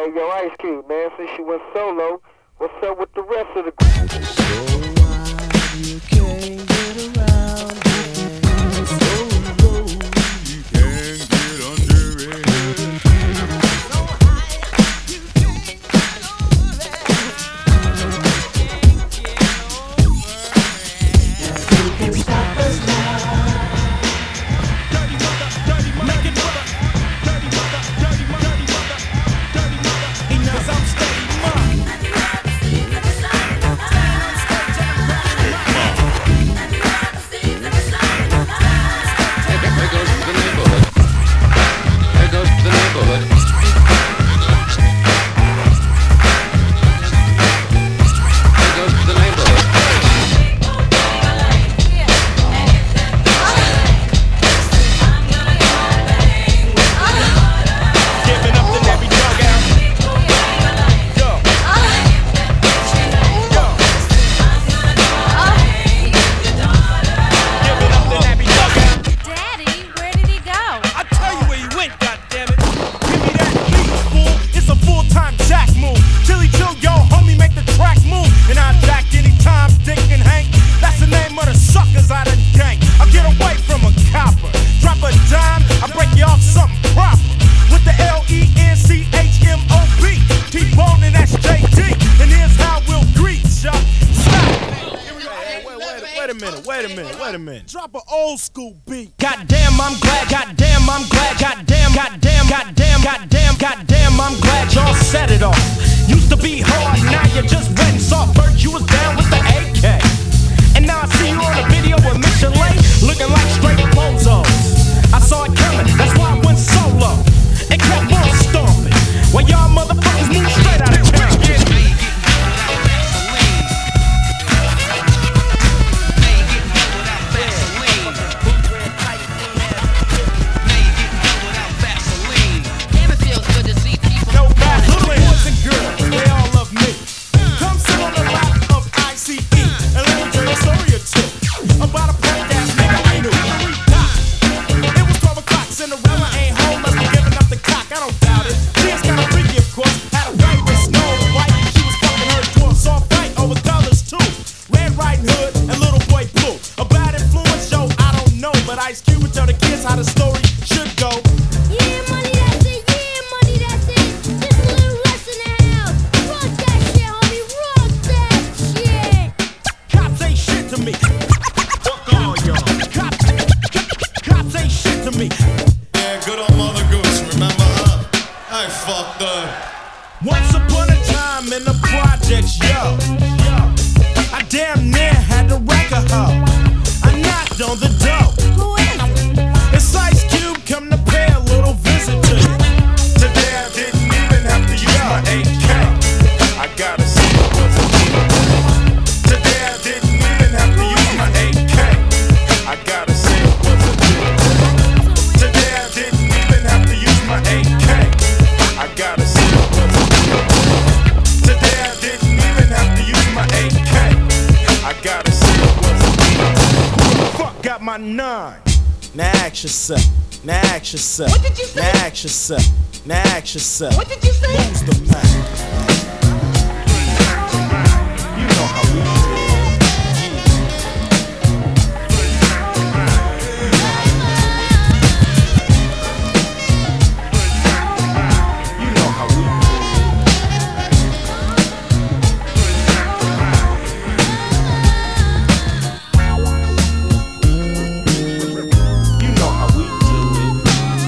Hey, yo, Ice Cube, man, since you went solo, what's up with the rest of the group? So why you can't get around it? So low you can't get under it. So high you can't get over it. Can't get over it. You can stop us now. Dirty mother, make it mother. Dirty mother, dirty mother, dirty mother. Enough, I'm steady, mom. Wait a minute. Drop an old school beat. Goddamn, I'm glad. Goddamn, I'm glad. Goddamn, I'm glad y'all set it off. Used to be hard, now you're just wet and soft. First you was down with the AK, and now I see you on a video with Michelin, looking like straight bozos. I saw it coming, that's why I went solo and kept on stomping. While y'all motherfuckers move straight out of town. Ice Cube would tell the kids how the story should go. Yeah, money, that's it. Yeah, money, that's it. Just a little lesson in the house. Rock that shit, homie. Rock that shit. Cops ain't shit to me. Fuck all y'all. Cops ain't shit to me. Yeah, good old Mother Goose, remember her? I fucked her. Once upon a time in the projects, yo, I damn near had to wreck a hoe. I knocked on the door. Who is it? It's Ice Cube, come to pay a little visit to you. Today I didn't even have to use my AK. I gotta say it was a deal. Today I didn't even have to use my AK. I gotta say it was a deal. Today I didn't even have to use my AK. I gotta say it was a deal. Today I didn't even have to use my AK. I gotta say it was a deal. Who the fuck got my 9? Now ask yourself. Now ask yourself. What did you say? Now ask yourself. Now ask yourself. What did you say? Who's the man? You know how we do. You know how we do. You know how we do it.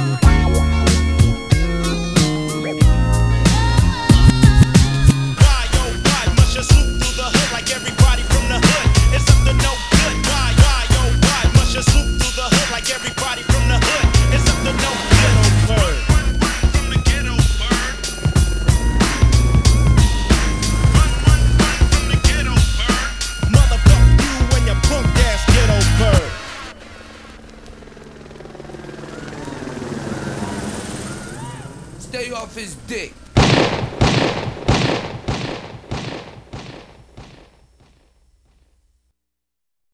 Why, oh why, must you swoop through the hood like everybody from the hood? It's up to no good. Why, oh why, must you swoop through the hood like everybody from the hood? It's up to no good. Bird. Run from the ghetto, bird. Run from the ghetto, bird. Motherfuck you and your punk ass ghetto bird. Stay off his dick.